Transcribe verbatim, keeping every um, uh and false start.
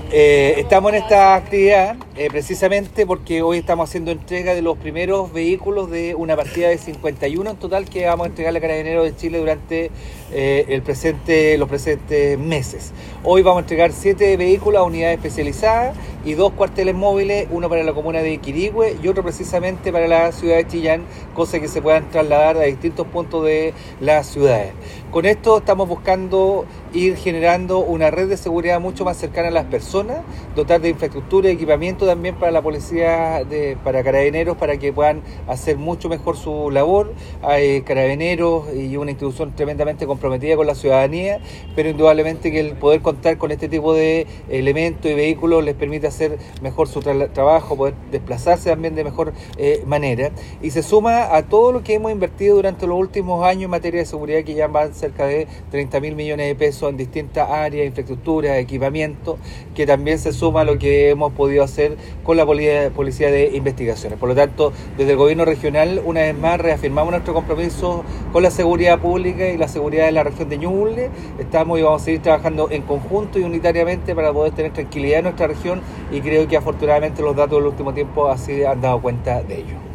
Eh, estamos en esta actividad eh, precisamente porque hoy estamos haciendo entrega de los primeros vehículos de una partida de cincuenta y uno en total que vamos a entregarle a Carabineros de Chile durante eh, el presente, los presentes meses. Hoy vamos a entregar siete vehículos a unidades especializadas y dos cuarteles móviles, uno para la comuna de Quirihue y otro precisamente para la ciudad de Chillán, cosa que se puedan trasladar a distintos puntos de las ciudades. Con esto estamos buscando ir generando una red de seguridad mucho más cercana a las personas, dotar de infraestructura y equipamiento también para la policía, de, para Carabineros, para que puedan hacer mucho mejor su labor. Hay Carabineros y una institución tremendamente comprometida con la ciudadanía, pero indudablemente que el poder contar con este tipo de elementos y vehículos les permite hacer mejor su tra trabajo, poder desplazarse también de mejor eh, manera, y se suma a todo lo que hemos invertido durante los últimos años en materia de seguridad, que ya van cerca de treinta mil millones de pesos en distintas áreas, infraestructura, equipamiento, que también se suma a lo que hemos podido hacer con la Policía de Investigaciones. Por lo tanto, desde el gobierno regional, una vez más, reafirmamos nuestro compromiso con la seguridad pública y la seguridad de la región de Ñuble. Estamos y vamos a seguir trabajando en conjunto y unitariamente para poder tener tranquilidad en nuestra región, y creo que afortunadamente los datos del último tiempo así han dado cuenta de ello.